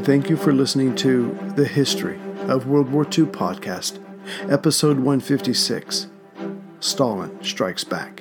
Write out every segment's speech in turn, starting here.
Thank you for listening to the History of World War II podcast, episode 156, Stalin Strikes Back.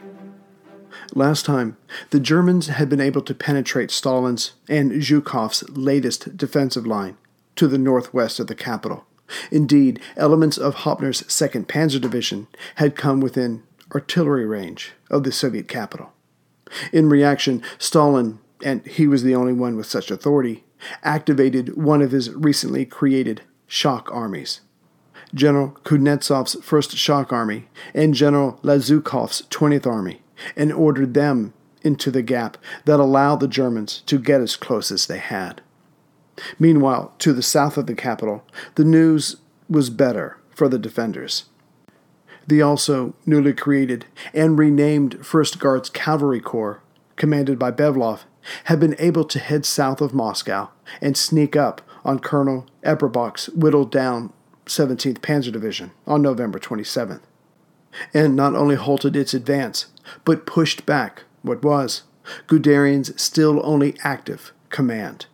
Last time, the Germans had been able to penetrate Stalin's and Zhukov's latest defensive line to the northwest of the capital. Indeed, elements of Hoppner's 2nd Panzer Division had come within artillery range of the Soviet capital. In reaction, Stalin, and he was the only one with such authority, activated one of his recently created shock armies. General Kuznetsov's 1st Shock Army and General Lazukov's 20th Army, and ordered them into the gap that allowed the Germans to get as close as they had. Meanwhile, to the south of the capital, the news was better for the defenders. The also newly created and renamed 1st Guards Cavalry Corps, commanded by Bevlov, had been able to head south of Moscow and sneak up on Colonel Eberbach's whittled down 17th Panzer Division on November 27th, and not only halted its advance, but pushed back what was Guderian's still only active command.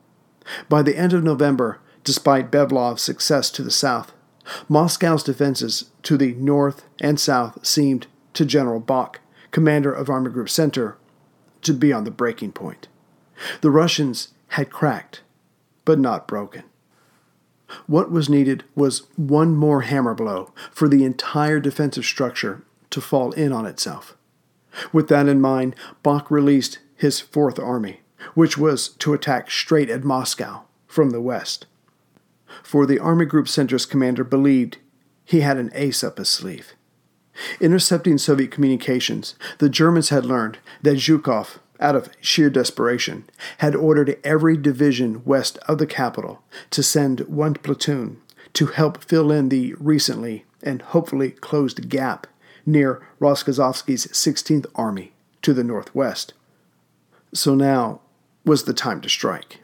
By the end of November, despite Bevlov's success to the south, Moscow's defenses to the north and south seemed, to General Bach, commander of Army Group Center, to be on the breaking point. The Russians had cracked, but not broken. What was needed was one more hammer blow for the entire defensive structure to fall in on itself. With that in mind, Bach released his 4th Army, which was to attack straight at Moscow from the west. For the Army Group Center's commander believed he had an ace up his sleeve. Intercepting Soviet communications, the Germans had learned that Zhukov, out of sheer desperation, had ordered every division west of the capital to send one platoon to help fill in the recently and hopefully closed gap near Roskosovsky's 16th Army to the northwest. So now was the time to strike.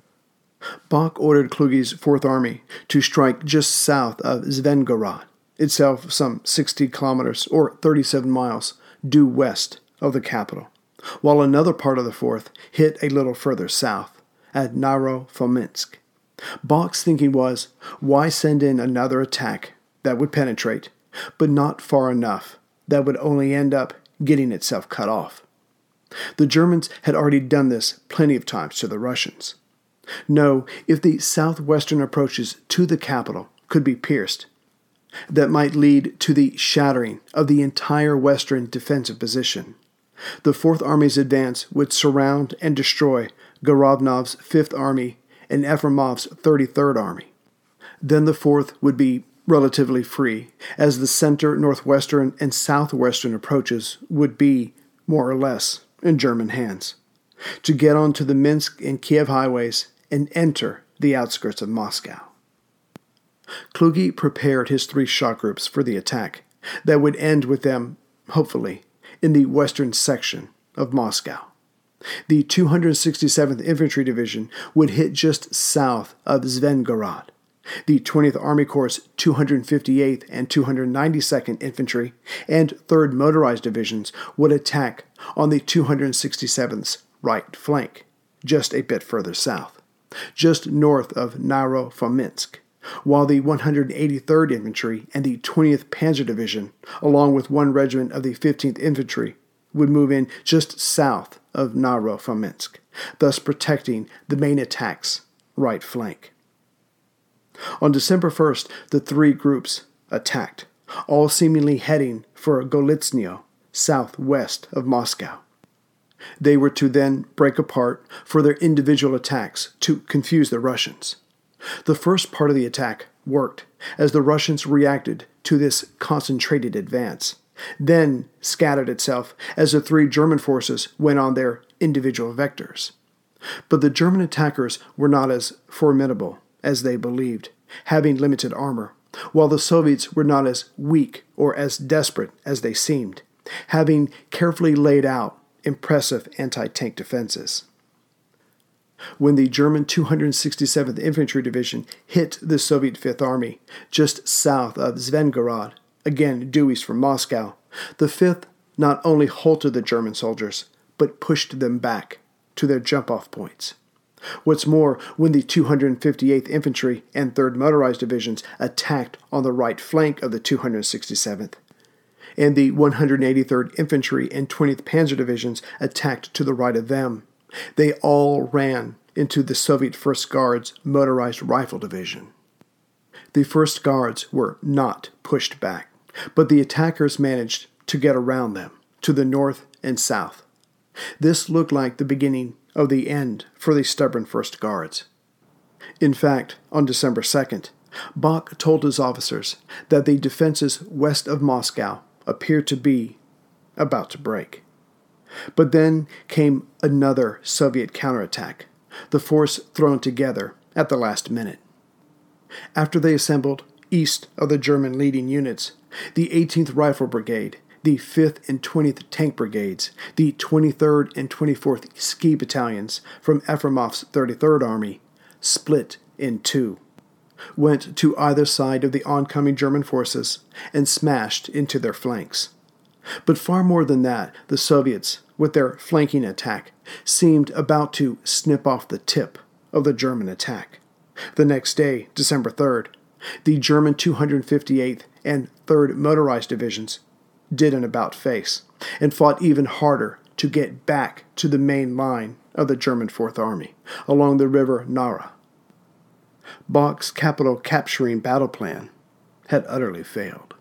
Bach ordered Kluge's 4th Army to strike just south of Zvengorod, itself some 60 kilometers or 37 miles due west of the capital, while another part of the 4th hit a little further south at Naro-Fominsk. Bach's thinking was, why send in another attack that would penetrate, but not far enough that would only end up getting itself cut off? The Germans had already done this plenty of times to the Russians. No, if the southwestern approaches to the capital could be pierced, that might lead to the shattering of the entire western defensive position. The 4th Army's advance would surround and destroy Gorovnov's 5th Army and Efremov's 33rd Army. Then the 4th would be relatively free, as the center, northwestern, and southwestern approaches would be, more or less, in German hands, to get onto the Minsk and Kiev highways and enter the outskirts of Moscow. Kluge prepared his 3 shock groups for the attack that would end with them, hopefully, in the western section of Moscow. The 267th Infantry Division would hit just south of Zvengorod. The 20th Army Corps' 258th and 292nd Infantry and 3rd Motorized Divisions would attack on the 267th's right flank, just a bit further south, just north of Naro-Fominsk, while the 183rd Infantry and the 20th Panzer Division, along with one regiment of the 15th Infantry, would move in just south of Naro-Fominsk, thus protecting the main attack's right flank. On December 1st, the 3 groups attacked, all seemingly heading for Golitsino, southwest of Moscow. They were to then break apart for their individual attacks to confuse the Russians. The first part of the attack worked, as the Russians reacted to this concentrated advance, then scattered itself as the 3 German forces went on their individual vectors. But the German attackers were not as formidable as they believed, having limited armor, while the Soviets were not as weak or as desperate as they seemed, having carefully laid out impressive anti-tank defenses. When the German 267th Infantry Division hit the Soviet 5th Army just south of Zvengorod, again due east from Moscow, the 5th not only halted the German soldiers, but pushed them back to their jump-off points. What's more, when the 258th Infantry and 3rd Motorized Divisions attacked on the right flank of the 267th, and the 183rd Infantry and 20th Panzer Divisions attacked to the right of them, they all ran into the Soviet 1st Guards Motorized Rifle Division. The 1st Guards were not pushed back, but the attackers managed to get around them to the north and south. This looked like the beginning of the end for the stubborn 1st Guards. In fact, on December 2nd, Bok told his officers that the defenses west of Moscow appeared to be about to break. But then came another Soviet counterattack, the force thrown together at the last minute. After they assembled east of the German leading units, the 18th Rifle Brigade, the 5th and 20th Tank Brigades, the 23rd and 24th Ski Battalions from Efremov's 33rd Army split in two, went to either side of the oncoming German forces, and smashed into their flanks. But far more than that, the Soviets, with their flanking attack, seemed about to snip off the tip of the German attack. The next day, December 3rd, the German 258th and 3rd Motorized Divisions did an about-face and fought even harder to get back to the main line of the German Fourth Army along the river Nara. Bok's capital capturing battle plan had utterly failed.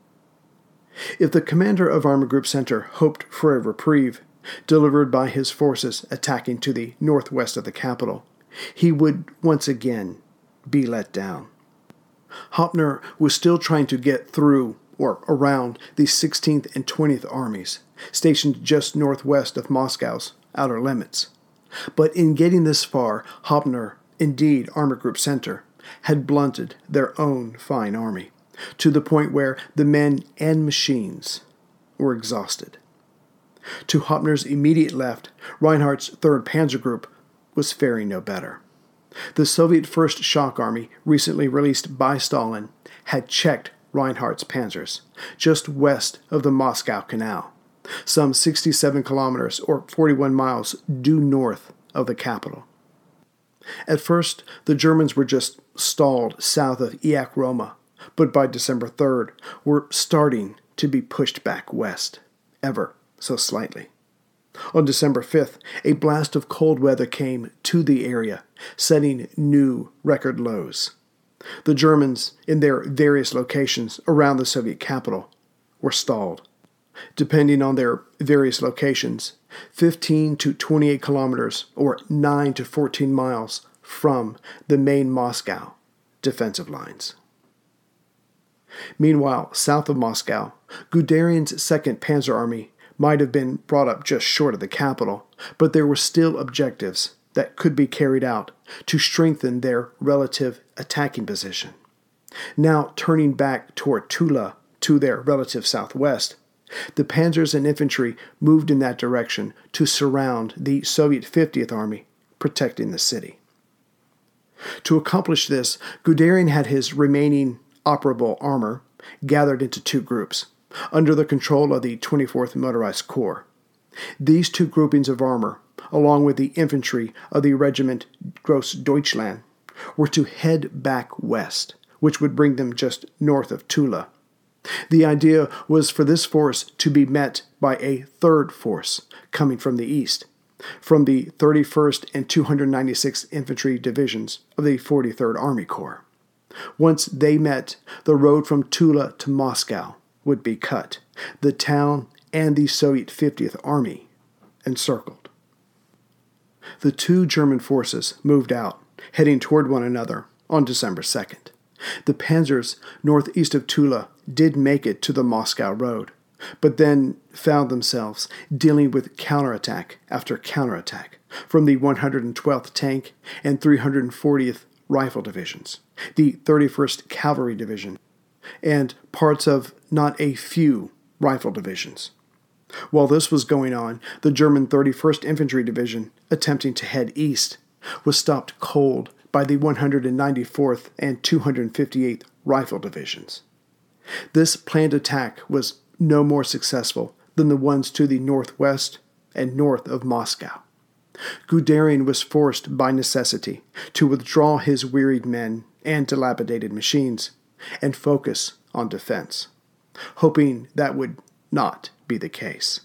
If the commander of Army Group Center hoped for a reprieve delivered by his forces attacking to the northwest of the capital, he would once again be let down. Hoppner was still trying to get through or around the 16th and 20th Armies, stationed just northwest of Moscow's outer limits. But in getting this far, Hoppner, indeed Army Group Center, had blunted their own fine army, to the point where the men and machines were exhausted. To Hoppner's immediate left, Reinhardt's 3rd Panzer Group was faring no better. The Soviet 1st Shock Army, recently released by Stalin, had checked Reinhardt's panzers just west of the Moscow Canal, some 67 kilometers or 41 miles due north of the capital. At first, the Germans were just stalled south of Iach Roma, but by December 3rd were starting to be pushed back west, ever so slightly. On December 5th, a blast of cold weather came to the area, setting new record lows. The Germans, in their various locations around the Soviet capital, were stalled. Depending on their various locations, 15 to 28 kilometers or 9 to 14 miles from the main Moscow defensive lines. Meanwhile, south of Moscow, Guderian's 2nd Panzer Army might have been brought up just short of the capital, but there were still objectives that could be carried out to strengthen their relative attacking position. Now turning back toward Tula to their relative southwest, the panzers and infantry moved in that direction to surround the Soviet 50th Army, protecting the city. To accomplish this, Guderian had his remaining operable armor gathered into two groups, under the control of the 24th Motorized Corps. These two groupings of armor, along with the infantry of the Regiment Grossdeutschland, were to head back west, which would bring them just north of Tula. The idea was for this force to be met by a third force coming from the east, from the 31st and 296th Infantry Divisions of the 43rd Army Corps. Once they met, the road from Tula to Moscow would be cut, the town and the Soviet 50th Army encircled. The two German forces moved out, heading toward one another on December 2nd. The panzers northeast of Tula did make it to the Moscow road, but then found themselves dealing with counterattack after counterattack from the 112th Tank and 340th Rifle Divisions, the 31st Cavalry Division, and parts of not a few rifle divisions. While this was going on, the German 31st Infantry Division, attempting to head east, was stopped cold by the 194th and 258th Rifle Divisions. This planned attack was no more successful than the ones to the northwest and north of Moscow. Guderian was forced by necessity to withdraw his wearied men and dilapidated machines and focus on defense, hoping that would not be the case.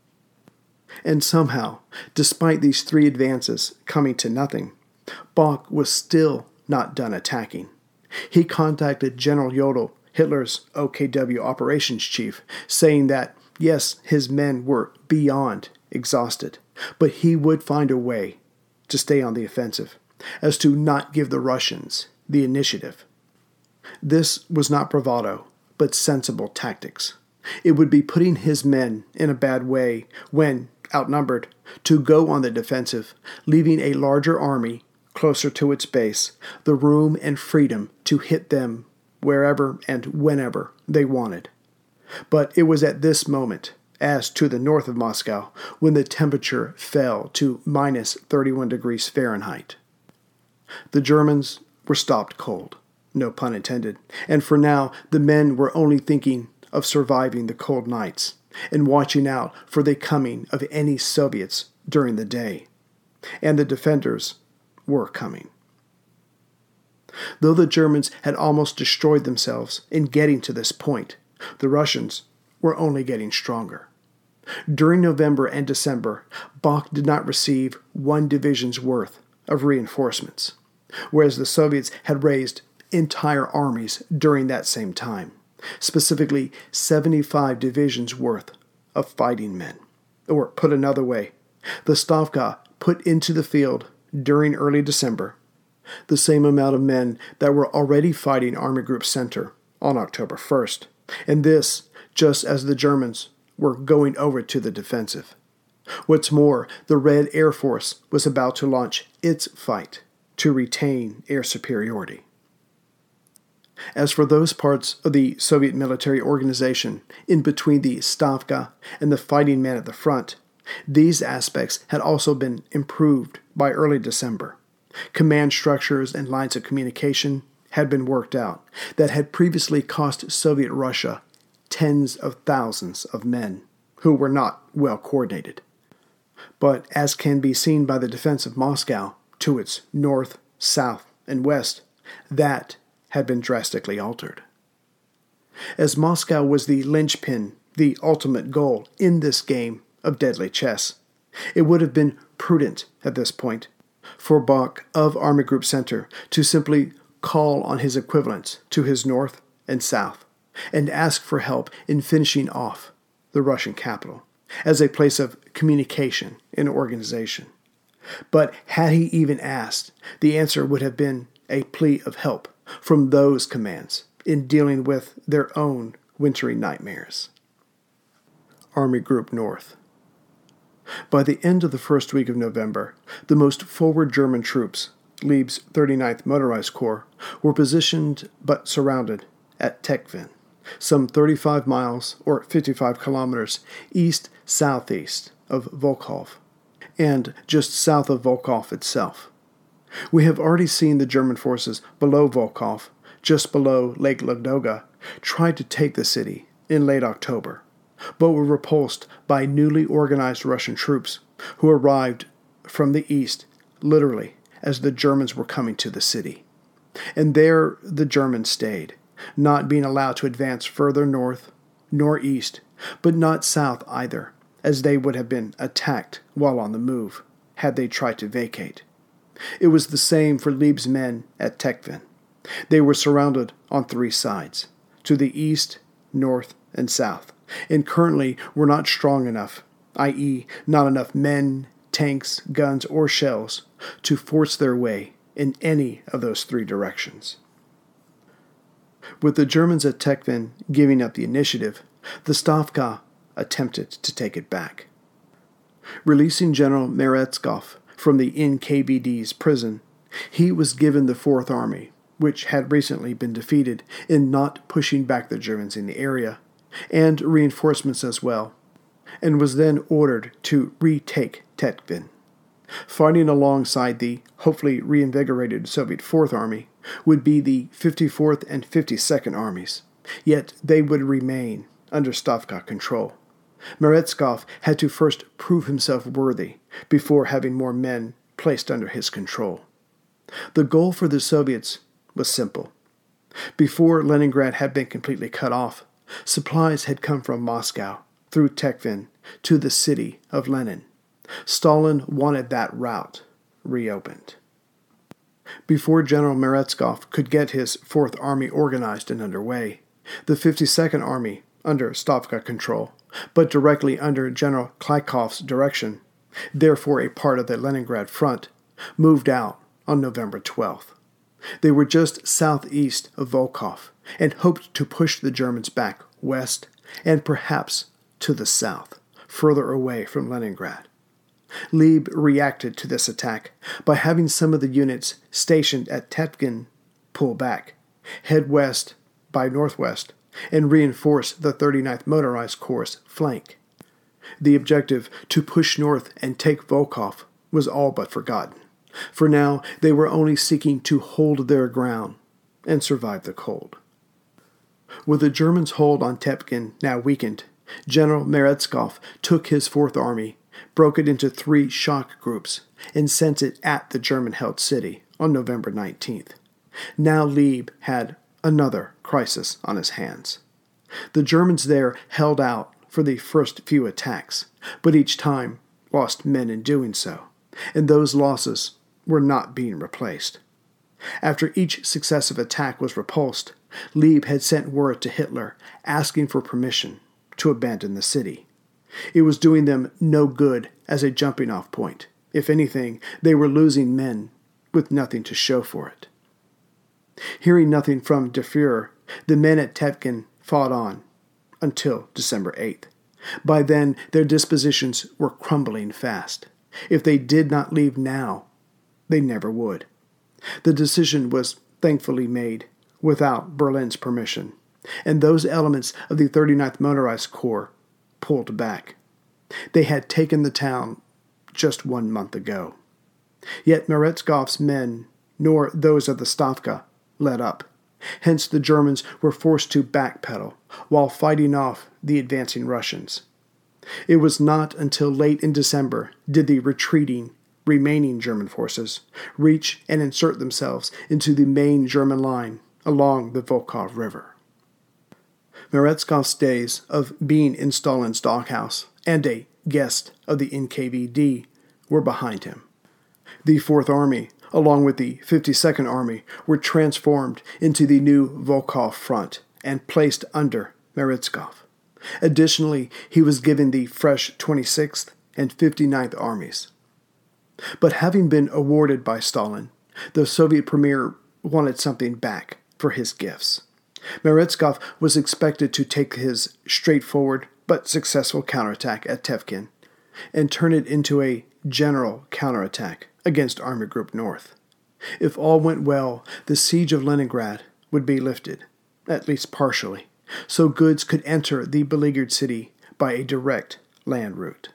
And somehow, despite these three advances coming to nothing, Bock was still not done attacking. He contacted General Jodl, Hitler's OKW operations chief, saying that, yes, his men were beyond exhausted, but he would find a way to stay on the offensive, as to not give the Russians the initiative. This was not bravado, but sensible tactics. It would be putting his men in a bad way when, outnumbered, to go on the defensive, leaving a larger army closer to its base the room and freedom to hit them wherever and whenever they wanted. But it was at this moment, as to the north of Moscow, when the temperature fell to minus 31 degrees Fahrenheit. The Germans were stopped cold, no pun intended, and for now the men were only thinking of surviving the cold nights and watching out for the coming of any Soviets during the day. And the defenders were coming. Though the Germans had almost destroyed themselves in getting to this point, the Russians were only getting stronger. During November and December, Bock did not receive one division's worth of reinforcements, whereas the Soviets had raised entire armies during that same time, specifically 75 divisions worth of fighting men. Or, put another way, the Stavka put into the field during early December the same amount of men that were already fighting Army Group Center on October 1st, and this just as the Germans were going over to the defensive. What's more, the Red Air Force was about to launch its fight to retain air superiority. As for those parts of the Soviet military organization in between the Stavka and the fighting men at the front, these aspects had also been improved by early December. Command structures and lines of communication had been worked out that had previously cost Soviet Russia tens of thousands of men who were not well coordinated. But as can be seen by the defense of Moscow to its north, south, and west, that had been drastically altered. As Moscow was the linchpin, the ultimate goal in this game of deadly chess, it would have been prudent at this point for Bock of Army Group Center to simply call on his equivalents to his north and south and ask for help in finishing off the Russian capital as a place of communication and organization. But had he even asked, the answer would have been a plea of help from those commands in dealing with their own wintry nightmares. Army Group North. By the end of the first week of November, the most forward German troops, Leib's 39th Motorized Corps, were positioned but surrounded at Tekvin, some 35 miles or 55 kilometers east-southeast of Volkhov, and just south of Volkhov itself. We have already seen the German forces below Volkhov, just below Lake Ladoga, try to take the city in late October, but were repulsed by newly organized Russian troops who arrived from the east, literally, as the Germans were coming to the city. And there the Germans stayed, not being allowed to advance further north nor east, but not south either, as they would have been attacked while on the move, had they tried to vacate. It was the same for Leib's men at Tekvin. They were surrounded on three sides, to the east, north, and south, and currently were not strong enough, i.e., not enough men, tanks, guns, or shells, to force their way in any of those three directions. With the Germans at Tekvin giving up the initiative, the Stavka attempted to take it back. Releasing General Meretskov from the NKVD's prison, he was given the Fourth Army, which had recently been defeated in not pushing back the Germans in the area, and reinforcements as well, and was then ordered to retake Tekvin. Fighting alongside the hopefully reinvigorated Soviet Fourth Army would be the 54th and 52nd Armies, yet they would remain under Stavka control. Meretskov had to first prove himself worthy before having more men placed under his control. The goal for the Soviets was simple. Before Leningrad had been completely cut off, supplies had come from Moscow through Tikhvin to the city of Lenin. Stalin wanted that route reopened. Before General Meretskov could get his Fourth Army organized and underway, the 52nd Army, under Stavka control, but directly under General Klykov's direction, therefore a part of the Leningrad front, moved out on November 12th. They were just southeast of Volkhov and hoped to push the Germans back west and perhaps to the south, further away from Leningrad. Leib reacted to this attack by having some of the units stationed at Tetkin pull back, head west by northwest, and reinforce the 39th Motorized Corps' flank. The objective, to push north and take Volkhov, was all but forgotten. For now, they were only seeking to hold their ground and survive the cold. With the Germans' hold on Tetkin now weakened, General Meretskov took his Fourth Army, broke it into 3 shock groups, and sent it at the German-held city on November 19th. Now Leib had another crisis on his hands. The Germans there held out for the first few attacks, but each time lost men in doing so, and those losses were not being replaced. After each successive attack was repulsed, Leib had sent word to Hitler asking for permission to abandon the city. It was doing them no good as a jumping-off point. If anything, they were losing men with nothing to show for it. Hearing nothing from Der Fuhrer, the men at Tetkin fought on until December 8th. By then, their dispositions were crumbling fast. If they did not leave now, they never would. The decision was thankfully made without Berlin's permission, and those elements of the 39th Motorized Corps pulled back. They had taken the town just 1 month ago. Yet Meretskov's men, nor those of the Stavka, let up. Hence the Germans were forced to backpedal while fighting off the advancing Russians. It was not until late in December did the remaining German forces reach and insert themselves into the main German line along the Volkhov River. Meretskov's days of being in Stalin's doghouse and a guest of the NKVD were behind him. The Fourth Army, along with the 52nd Army, were transformed into the new Volkhov Front and placed under Meretskov. Additionally, he was given the fresh 26th and 59th Armies. But having been awarded by Stalin, the Soviet premier wanted something back for his gifts. Meretskov was expected to take his straightforward but successful counterattack at Tetkin and turn it into a general counterattack against Army Group North. If all went well, the siege of Leningrad would be lifted, at least partially, so goods could enter the beleaguered city by a direct land route.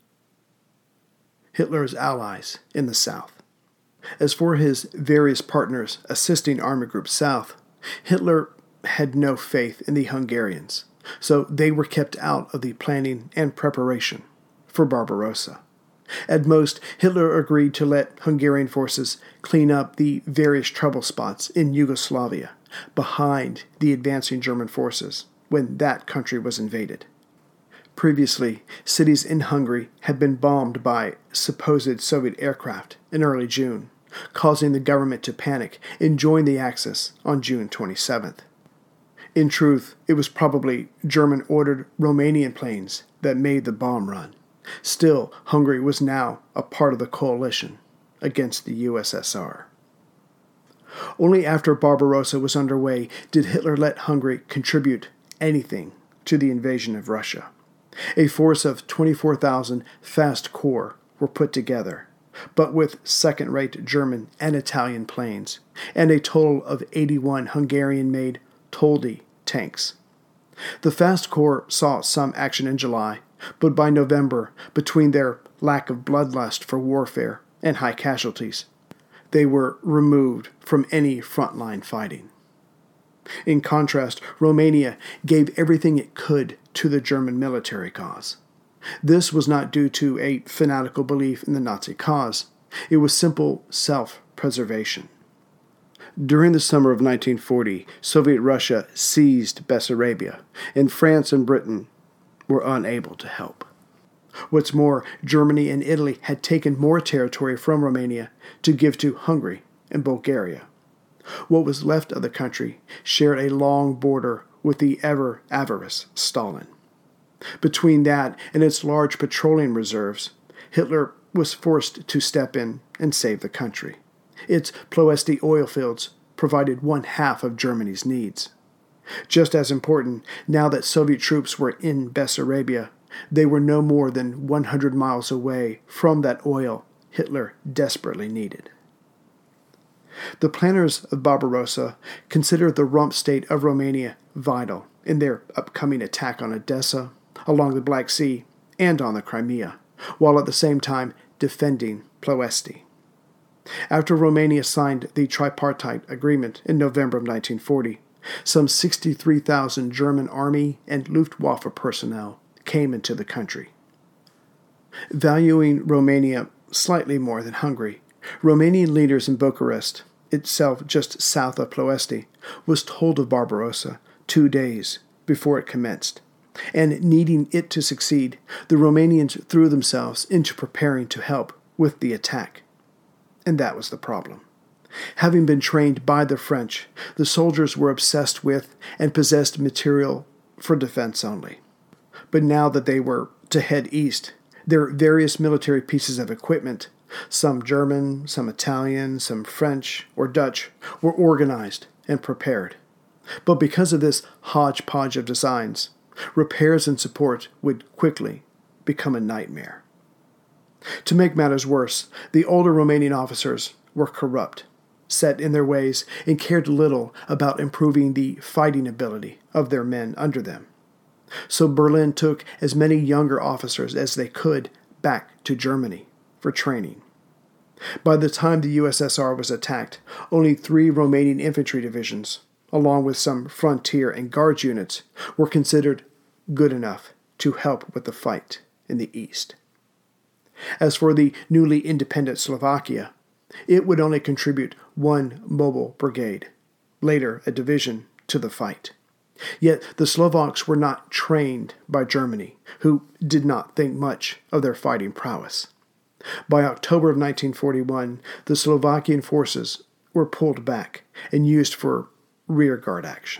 Hitler's allies in the south. As for his various partners assisting Army Group South, Hitler had no faith in the Hungarians, so they were kept out of the planning and preparation for Barbarossa. At most, Hitler agreed to let Hungarian forces clean up the various trouble spots in Yugoslavia behind the advancing German forces when that country was invaded. Previously, cities in Hungary had been bombed by supposed Soviet aircraft in early June, causing the government to panic and join the Axis on June 27th. In truth, it was probably German-ordered Romanian planes that made the bomb run. Still, Hungary was now a part of the coalition against the USSR. Only after Barbarossa was underway did Hitler let Hungary contribute anything to the invasion of Russia. A force of 24,000 fast corps were put together, but with second-rate German and Italian planes, and a total of 81 Hungarian-made Toldi tanks. The fast corps saw some action in July, but by November, between their lack of bloodlust for warfare and high casualties, they were removed from any frontline fighting. In contrast, Romania gave everything it could to the German military cause. This was not due to a fanatical belief in the Nazi cause. It was simple self-preservation. During the summer of 1940, Soviet Russia seized Bessarabia, and France and Britain were unable to help. What's more, Germany and Italy had taken more territory from Romania to give to Hungary and Bulgaria. What was left of the country shared a long border with the ever-avaricious Stalin. Between that and its large petroleum reserves, Hitler was forced to step in and save the country. Its Ploesti oil fields provided one half of Germany's needs. Just as important, now that Soviet troops were in Bessarabia, they were no more than 100 miles away from that oil Hitler desperately needed. The planners of Barbarossa considered the rump state of Romania vital in their upcoming attack on Odessa, along the Black Sea, and on the Crimea, while at the same time defending Ploesti. After Romania signed the tripartite agreement in November of 1940, some 63,000 German Army and Luftwaffe personnel came into the country. Valuing Romania slightly more than Hungary, Romanian leaders in Bucharest, itself just south of Ploesti, was told of Barbarossa 2 days before it commenced, and needing it to succeed, the Romanians threw themselves into preparing to help with the attack. And that was the problem. Having been trained by the French, the soldiers were obsessed with and possessed material for defense only. But now that they were to head east, their various military pieces of equipment, some German, some Italian, some French or Dutch, were organized and prepared. But because of this hodgepodge of designs, repairs and support would quickly become a nightmare. To make matters worse, the older Romanian officers were corrupt, set in their ways, and cared little about improving the fighting ability of their men under them. So Berlin took as many younger officers as they could back to Germany for training. By the time the USSR was attacked, only 3 Romanian infantry divisions, along with some frontier and guards units, were considered good enough to help with the fight in the east. As for the newly independent Slovakia, it would only contribute 1 mobile brigade, later a division, to the fight. Yet the Slovaks were not trained by Germany, who did not think much of their fighting prowess. By October of 1941, the Slovakian forces were pulled back and used for rearguard action.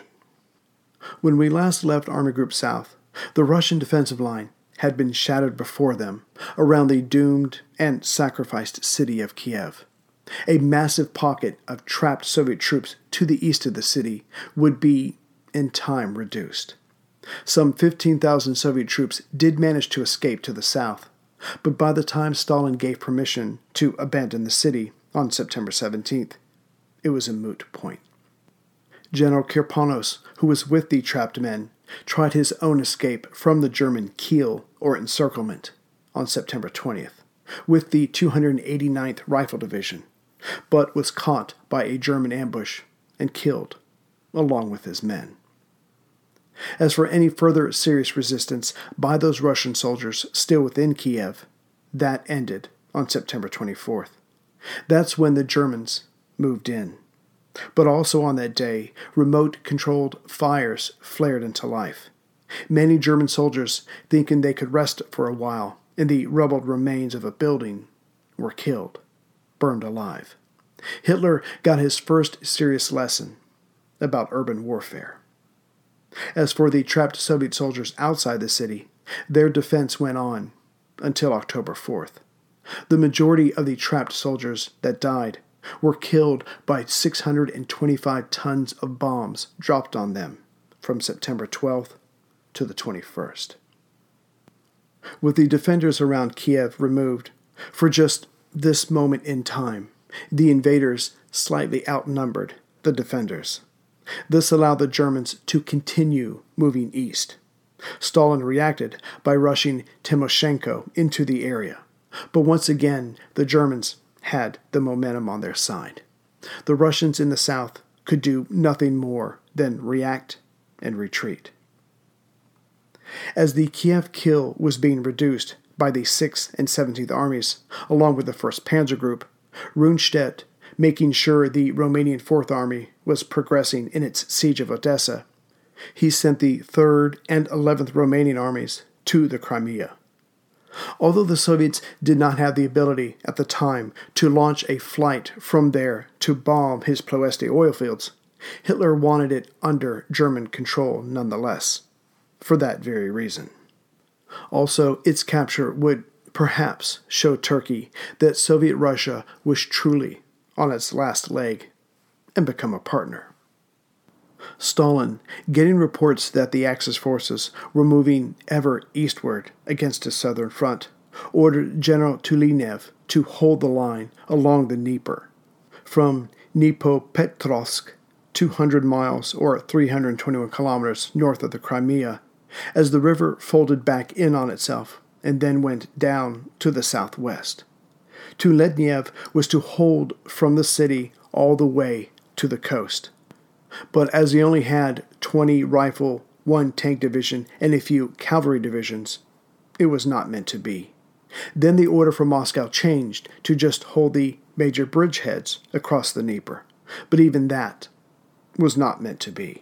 When we last left Army Group South, the Russian defensive line had been shattered before them around the doomed and sacrificed city of Kiev. A massive pocket of trapped Soviet troops to the east of the city would be, in time, reduced. Some 15,000 Soviet troops did manage to escape to the south, but by the time Stalin gave permission to abandon the city on September 17th, it was a moot point. General Kirponos, who was with the trapped men, tried his own escape from the German Kiel, or encirclement, on September 20th, with the 289th Rifle Division, but was caught by a German ambush and killed, along with his men. As for any further serious resistance by those Russian soldiers still within Kiev, that ended on September 24th. That's when the Germans moved in. But also on that day, remote-controlled fires flared into life. Many German soldiers, thinking they could rest for a while in the rubbled remains of a building, were killed, burned alive. Hitler got his first serious lesson about urban warfare. As for the trapped Soviet soldiers outside the city, their defense went on until October 4th. The majority of the trapped soldiers that died were killed by 625 tons of bombs dropped on them from September 12th to the 21st. With the defenders around Kiev removed, for just this moment in time, the invaders slightly outnumbered the defenders. This allowed the Germans to continue moving east. Stalin reacted by rushing Timoshenko into the area, but once again the Germans had the momentum on their side. The Russians in the south could do nothing more than react and retreat. As the Kiev Kill was being reduced by the 6th and 17th Armies, along with the 1st Panzer Group, Rundstedt, making sure the Romanian 4th Army was progressing in its siege of Odessa, he sent the 3rd and 11th Romanian armies to the Crimea. Although the Soviets did not have the ability at the time to launch a flight from there to bomb his Ploesti oil fields, Hitler wanted it under German control nonetheless, for that very reason. Also, its capture would perhaps show Turkey that Soviet Russia was truly on its last leg and become a partner. Stalin, getting reports that the Axis forces were moving ever eastward against his southern front, ordered General Tulinev to hold the line along the Dnieper, from Dnipropetrovsk, 200 miles or 321 kilometers north of the Crimea, as the river folded back in on itself and then went down to the southwest. Tulinev was to hold from the city all the way to the coast. But as he only had 20 rifle, 1 tank division, and a few cavalry divisions, it was not meant to be. Then the order from Moscow changed to just hold the major bridgeheads across the Dnieper, but even that was not meant to be.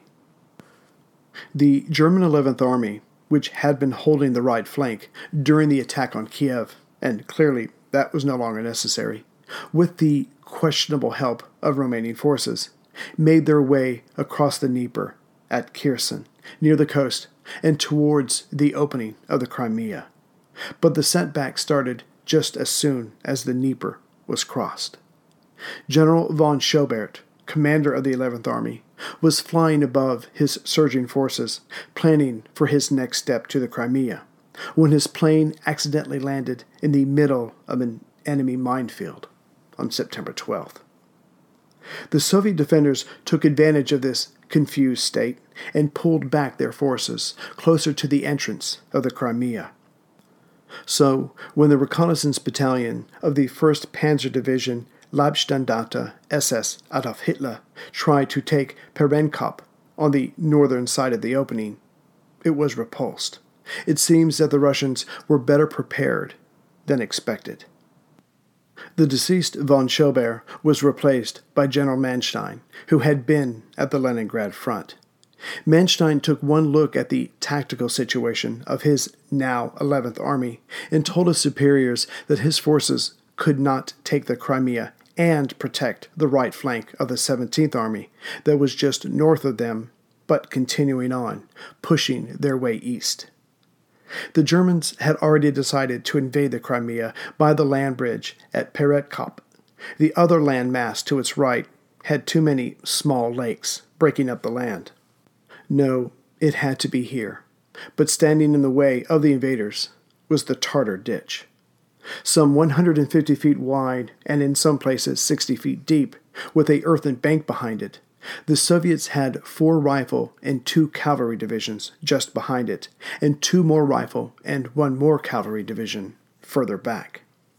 The German 11th Army, which had been holding the right flank during the attack on Kiev, and clearly that was no longer necessary, with the questionable help of Romanian forces, made their way across the Dnieper at Kherson, near the coast, and towards the opening of the Crimea. But the setback started just as soon as the Dnieper was crossed. General von Schobert, commander of the 11th Army, was flying above his surging forces, planning for his next step to the Crimea, when his plane accidentally landed in the middle of an enemy minefield on September 12th. The Soviet defenders took advantage of this confused state and pulled back their forces closer to the entrance of the Crimea. So, when the reconnaissance battalion of the 1st Panzer Division Leibstandarte SS Adolf Hitler tried to take Perenkop on the northern side of the opening, it was repulsed. It seems that the Russians were better prepared than expected. The deceased von Schobert was replaced by General Manstein, who had been at the Leningrad front. Manstein took one look at the tactical situation of his now 11th Army and told his superiors that his forces could not take the Crimea and protect the right flank of the 17th Army that was just north of them, but continuing on, pushing their way east. The Germans had already decided to invade the Crimea by the land bridge at Peretkop. The other land mass to its right had too many small lakes, breaking up the land. No, it had to be here. But standing in the way of the invaders was the Tartar Ditch. Some 150 feet wide and in some places 60 feet deep, with a earthen bank behind it, the Soviets had 4 rifle and 2 cavalry divisions just behind it, and 2 more rifle and 1 more cavalry division further back.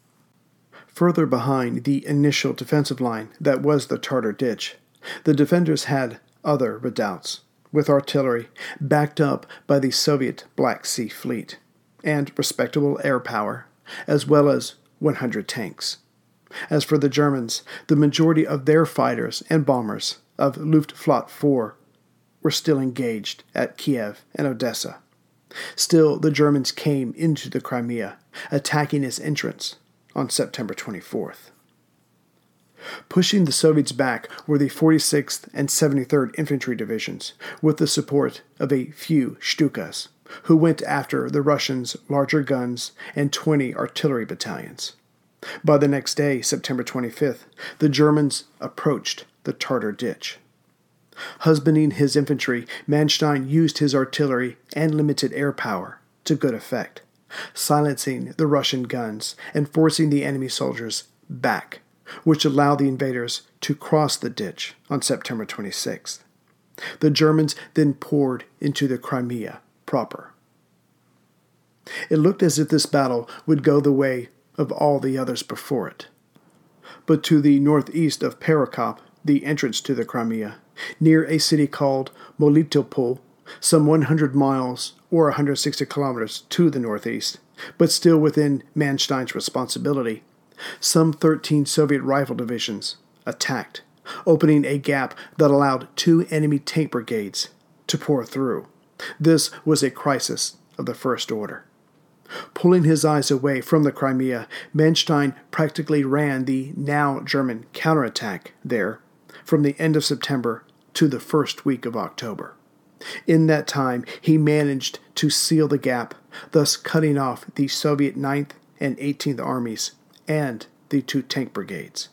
Further behind the initial defensive line that was the Tartar Ditch, the defenders had other redoubts, with artillery backed up by the Soviet Black Sea Fleet, and respectable air power, as well as 100 tanks. As for the Germans, the majority of their fighters and bombers of Luftwaffe 4 were still engaged at Kiev and Odessa. Still, the Germans came into the Crimea, attacking its entrance on September 24th. Pushing the Soviets back were the 46th and 73rd Infantry Divisions, with the support of a few Stukas, who went after the Russians' larger guns and 20 artillery battalions. By the next day, September 25th, the Germans approached the Tartar Ditch. Husbanding his infantry, Manstein used his artillery and limited air power to good effect, silencing the Russian guns and forcing the enemy soldiers back, which allowed the invaders to cross the ditch on September 26th. The Germans then poured into the Crimea proper. It looked as if this battle would go the way of all the others before it. But to the northeast of Perekop, the entrance to the Crimea, near a city called Melitopol, some 100 miles or 160 kilometers to the northeast, but still within Manstein's responsibility, some 13 Soviet rifle divisions attacked, opening a gap that allowed 2 enemy tank brigades to pour through. This was a crisis of the first order. Pulling his eyes away from the Crimea, Manstein practically ran the now German counterattack there from the end of September to the first week of October. In that time, he managed to seal the gap, thus cutting off the Soviet 9th and 18th Armies and the 2 tank brigades.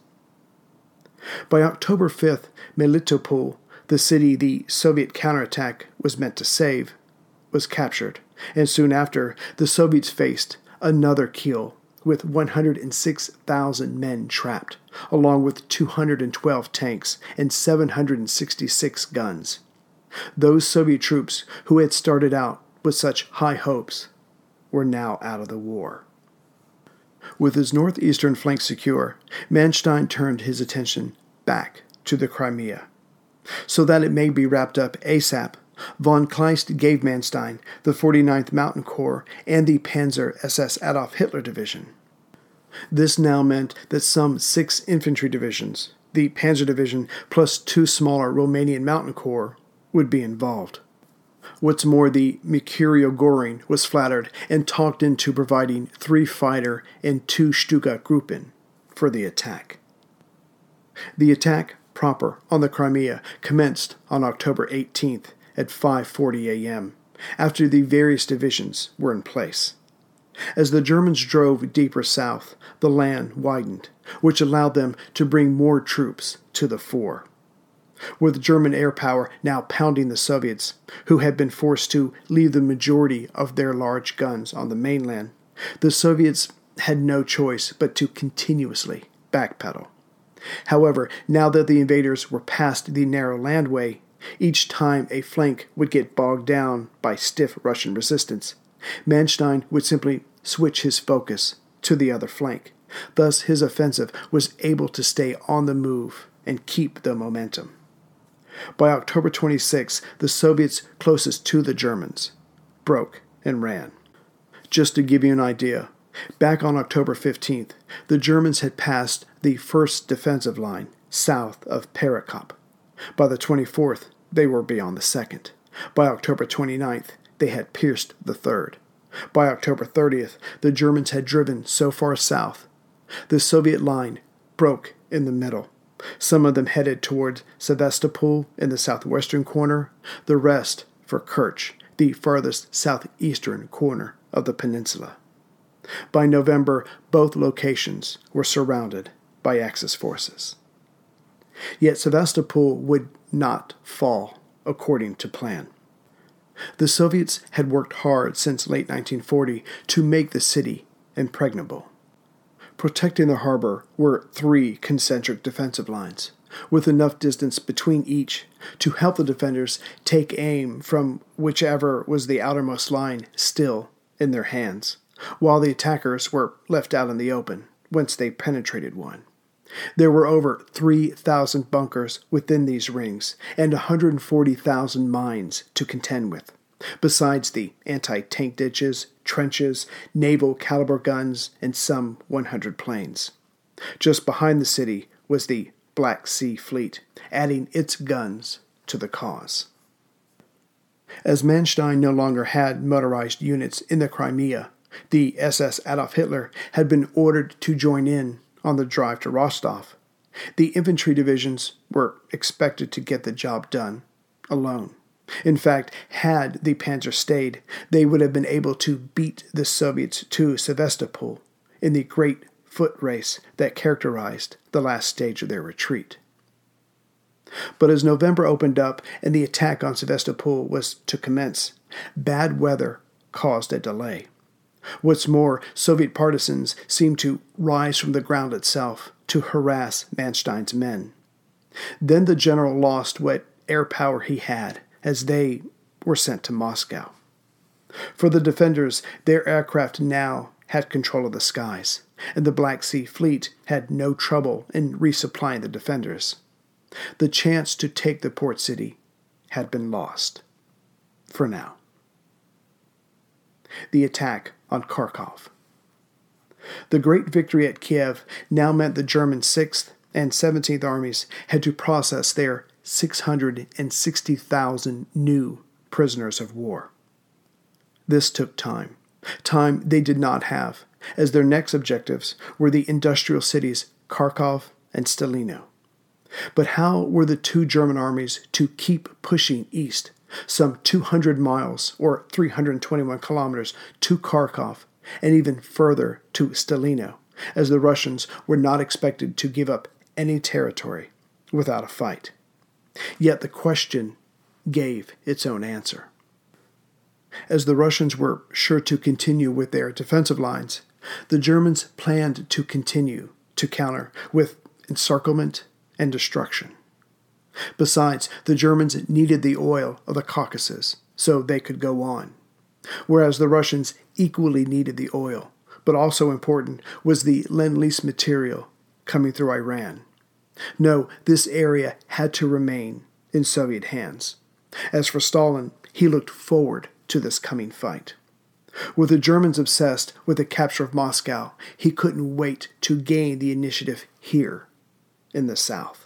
By October 5th, Melitopol, the city the Soviet counterattack was meant to save, was captured, and soon after, the Soviets faced another kill with 106,000 men trapped, along with 212 tanks and 766 guns. Those Soviet troops who had started out with such high hopes were now out of the war. With his northeastern flank secure, Manstein turned his attention back to the Crimea. So that it may be wrapped up ASAP, von Kleist gave Manstein the 49th Mountain Corps and the Panzer SS Adolf Hitler Division. This now meant that some 6 infantry divisions, the Panzer Division plus 2 smaller Romanian Mountain Corps, would be involved. What's more, the Mercurio Goring was flattered and talked into providing 3 fighter and 2 Stuka-Gruppen for the attack. The attack proper on the Crimea commenced on October 18th at 5:40 a.m., after the various divisions were in place. As the Germans drove deeper south, the land widened, which allowed them to bring more troops to the fore. With German air power now pounding the Soviets, who had been forced to leave the majority of their large guns on the mainland, the Soviets had no choice but to continuously backpedal. However, now that the invaders were past the narrow landway, each time a flank would get bogged down by stiff Russian resistance, Manstein would simply switch his focus to the other flank. Thus, his offensive was able to stay on the move and keep the momentum. By October 26, the Soviets closest to the Germans broke and ran. Just to give you an idea, back on October 15th, the Germans had passed the first defensive line south of Perekop. By the 24th, they were beyond the second. By October 29th, they had pierced the third. By October 30th, the Germans had driven so far south, the Soviet line broke in the middle. Some of them headed toward Sevastopol in the southwestern corner, the rest for Kerch, the farthest southeastern corner of the peninsula. By November, both locations were surrounded by Axis forces. Yet Sevastopol would not fall according to plan. The Soviets had worked hard since late 1940 to make the city impregnable. Protecting the harbor were 3 concentric defensive lines, with enough distance between each to help the defenders take aim from whichever was the outermost line still in their hands, while the attackers were left out in the open once they penetrated one. There were over 3,000 bunkers within these rings and 140,000 mines to contend with, besides the anti-tank ditches, trenches, naval caliber guns, and some 100 planes. Just behind the city was the Black Sea Fleet, adding its guns to the cause. As Manstein no longer had motorized units in the Crimea, the SS Adolf Hitler had been ordered to join in on the drive to Rostov. The infantry divisions were expected to get the job done alone. In fact, had the Panzer stayed, they would have been able to beat the Soviets to Sevastopol in the great foot race that characterized the last stage of their retreat. But as November opened up and the attack on Sevastopol was to commence, bad weather caused a delay. What's more, Soviet partisans seemed to rise from the ground itself to harass Manstein's men. Then the general lost what air power he had, as they were sent to Moscow. For the defenders, their aircraft now had control of the skies, and the Black Sea Fleet had no trouble in resupplying the defenders. The chance to take the port city had been lost. For now. the attack on Kharkov. The great victory at Kiev now meant the German 6th and 17th Armies had to process their 660,000 new prisoners of war. This took time they did not have, as their next objectives were the industrial cities Kharkov and Stalino. But how were the two German armies to keep pushing east, some 200 miles or 321 kilometers to Kharkov, and even further to Stalino, as the Russians were not expected to give up any territory without a fight? Yet the question gave its own answer. As the Russians were sure to continue with their defensive lines, the Germans planned to continue to counter with encirclement and destruction. Besides, the Germans needed the oil of the Caucasus so they could go on, whereas the Russians equally needed the oil, but also important was the Lend-Lease material coming through Iran. No, this area had to remain in Soviet hands. As for Stalin, he looked forward to this coming fight. With the Germans obsessed with the capture of Moscow, he couldn't wait to gain the initiative here in the south.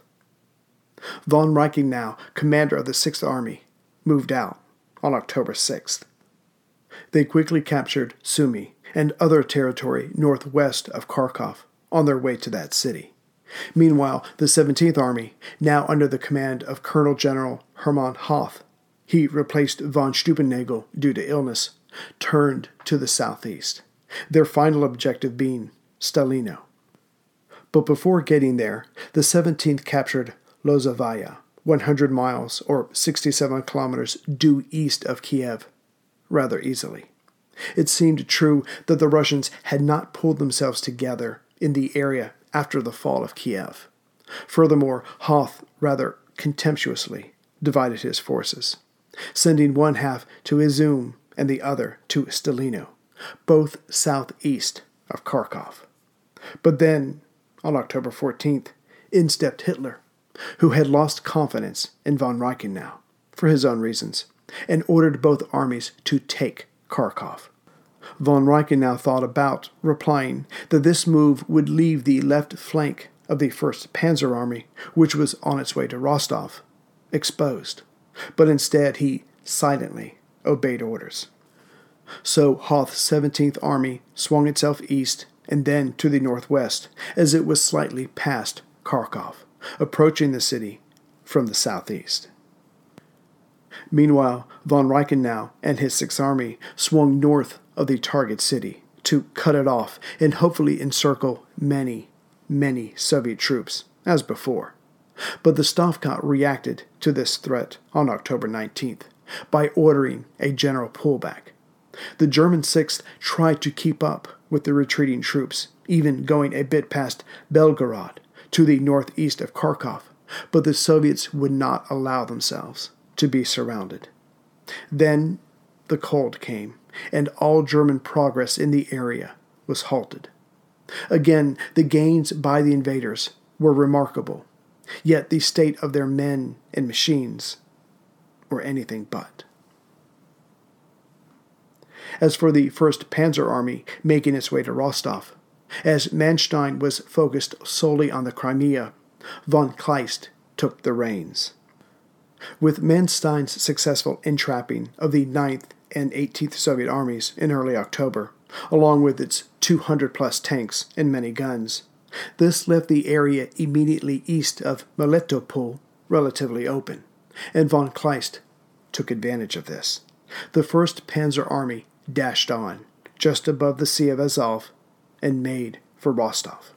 Von Reichenau, commander of the 6th Army, moved out on October 6th. They quickly captured Sumy and other territory northwest of Kharkov on their way to that city. Meanwhile, the 17th Army, now under the command of Colonel General Hermann Hoth, he replaced von Stupennagel due to illness, turned to the southeast, their final objective being Stalino. But before getting there, the 17th captured Lozovaya, 100 miles or 67 kilometers due east of Kiev, rather easily. It seemed true that the Russians had not pulled themselves together in the area after the fall of Kiev. Furthermore, Hoth rather contemptuously divided his forces, sending one half to Izum and the other to Stalino, both southeast of Kharkov. But then, on October 14th, in stepped Hitler, who had lost confidence in von Reichenau, for his own reasons, and ordered both armies to take Kharkov. Von Reichenau thought about replying that this move would leave the left flank of the 1st Panzer Army, which was on its way to Rostov, exposed, but instead he silently obeyed orders. So Hoth's 17th Army swung itself east and then to the northwest, as it was slightly past Kharkov, approaching the city from the southeast. Meanwhile, von Reichenau and his 6th Army swung north of the target city to cut it off and hopefully encircle many, many Soviet troops, as before. But the Stavka reacted to this threat on October 19th by ordering a general pullback. The German 6th tried to keep up with the retreating troops, even going a bit past Belgorod to the northeast of Kharkov, but the Soviets would not allow themselves to be surrounded. Then the cold came, and all German progress in the area was halted. Again, the gains by the invaders were remarkable, yet the state of their men and machines were anything but. As for the 1st Panzer Army making its way to Rostov, as Manstein was focused solely on the Crimea, von Kleist took the reins. With Manstein's successful entrapping of the 9th and 18th Soviet armies in early October, along with its 200-plus tanks and many guns, this left the area immediately east of Melitopol relatively open, and von Kleist took advantage of this. The 1st Panzer Army dashed on, just above the Sea of Azov, and made for Rostov.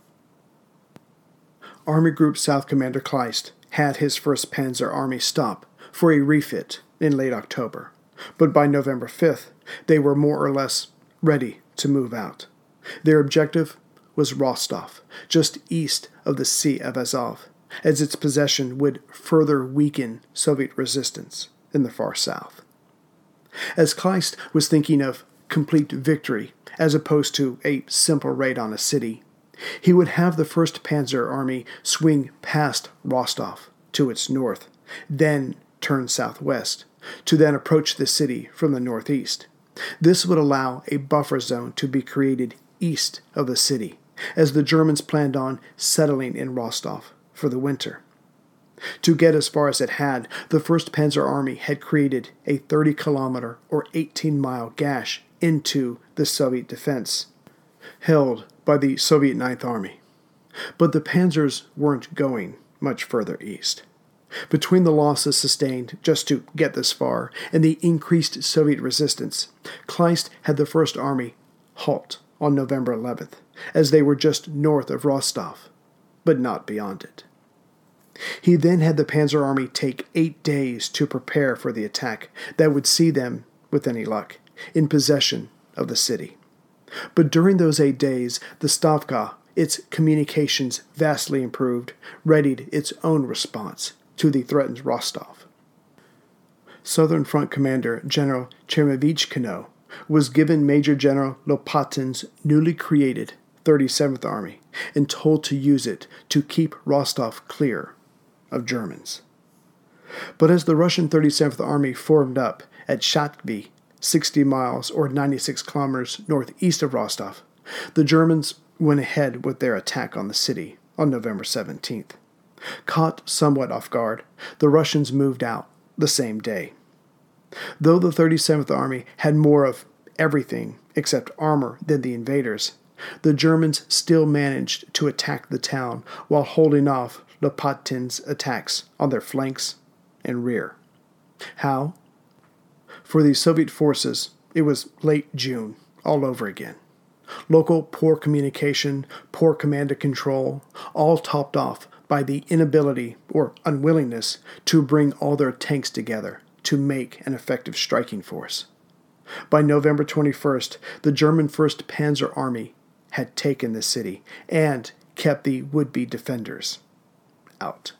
Army Group South Commander Kleist had his 1st Panzer Army stop for a refit in late October, but by November 5th, they were more or less ready to move out. Their objective was Rostov, just east of the Sea of Azov, as its possession would further weaken Soviet resistance in the far south. As Kleist was thinking of complete victory as opposed to a simple raid on a city, he would have the 1st Panzer Army swing past Rostov to its north, then turn southwest, to then approach the city from the northeast, This would allow a buffer zone to be created east of the city, as the Germans planned on settling in Rostov for the winter. To get as far as it had, the 1st Panzer Army had created a 30-kilometer or 18-mile gash into the Soviet defense, held by the Soviet 9th Army. But the panzers weren't going much further east. Between the losses sustained just to get this far and the increased Soviet resistance, Kleist had the 1st Army halt on November 11th, as they were just north of Rostov, but not beyond it. He then had the Panzer Army take 8 days to prepare for the attack that would see them, with any luck, in possession of the city. But during those 8 days, the Stavka, its communications vastly improved, readied its own response to the threatened Rostov. Southern Front Commander General Cheremichkino was given Major General Lopatin's newly created 37th Army and told to use it to keep Rostov clear of Germans. But as the Russian 37th Army formed up at Shatkvi, 60 miles or 96 kilometers northeast of Rostov, the Germans went ahead with their attack on the city on November 17th. Caught somewhat off guard, the Russians moved out the same day. Though the 37th Army had more of everything except armor than the invaders, the Germans still managed to attack the town while holding off Lopatin's attacks on their flanks and rear. How? For the Soviet forces, it was late June all over again. Local poor communication, poor command and control, all topped off by the inability or unwillingness to bring all their tanks together to make an effective striking force. By November 21st, the German 1st Panzer Army had taken the city and kept the would-be defenders out.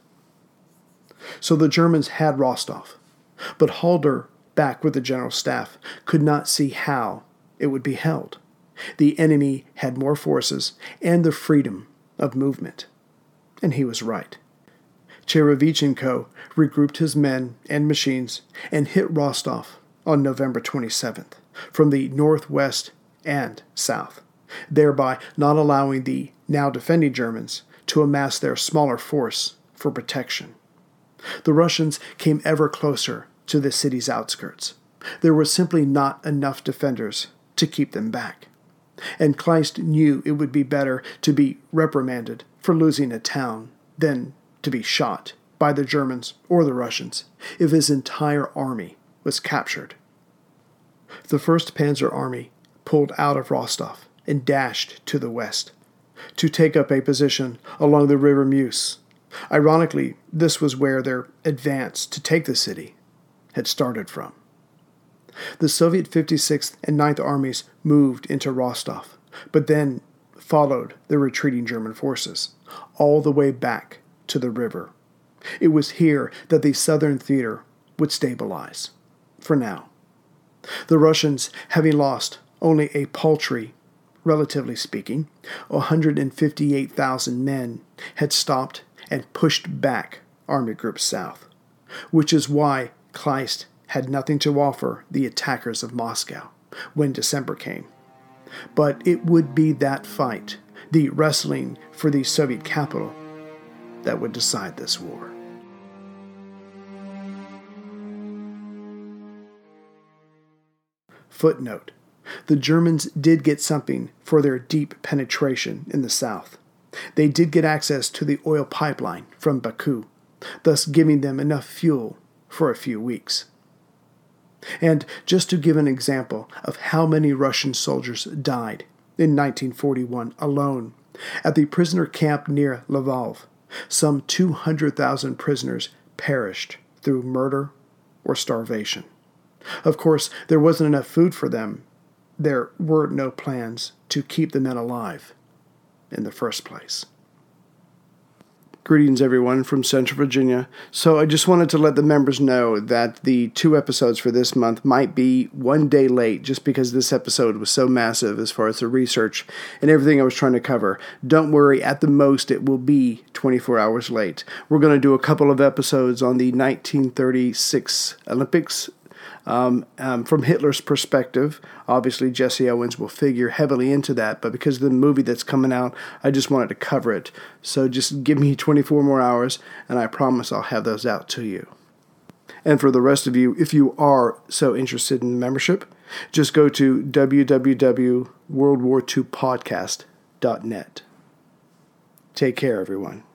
So the Germans had Rostov, but Halder, back with the general staff, could not see how it would be held. The enemy had more forces and the freedom of movement. And he was right. Cherevichenko regrouped his men and machines and hit Rostov on November 27th from the northwest and south, thereby not allowing the now defending Germans to amass their smaller force for protection. The Russians came ever closer to the city's outskirts. There were simply not enough defenders to keep them back. And Kleist knew it would be better to be reprimanded for losing a town than to be shot by the Germans or the Russians if his entire army was captured. The 1st Panzer Army pulled out of Rostov and dashed to the west to take up a position along the River Meuse. Ironically, this was where their advance to take the city had started from. The Soviet 56th and 9th Armies moved into Rostov, but then followed the retreating German forces all the way back to the river. It was here that the Southern Theater would stabilize, for now. The Russians, having lost only a paltry, relatively speaking, 158,000 men, had stopped and pushed back Army Group South, which is why Kleist had nothing to offer the attackers of Moscow when December came. But it would be that fight, the wrestling for the Soviet capital, that would decide this war. Footnote: the Germans did get something for their deep penetration in the south. They did get access to the oil pipeline from Baku, thus giving them enough fuel for a few weeks. And just to give an example of how many Russian soldiers died in 1941 alone, at the prisoner camp near Lvov, some 200,000 prisoners perished through murder or starvation. Of course, there wasn't enough food for them. There were no plans to keep the men alive in the first place. Greetings, everyone, from Central Virginia. So I just wanted to let the members know that the 2 episodes for this month might be 1 day late just because this episode was so massive as far as the research and everything I was trying to cover. Don't worry, at the most it will be 24 hours late. We're going to do a couple of episodes on the 1936 Olympics from Hitler's perspective. Obviously, Jesse Owens will figure heavily into that, but because of the movie that's coming out, I just wanted to cover it. So just give me 24 more hours, and I promise I'll have those out to you. And for the rest of you, if you are so interested in membership, just go to www.worldwar2podcast.net. Take care, everyone.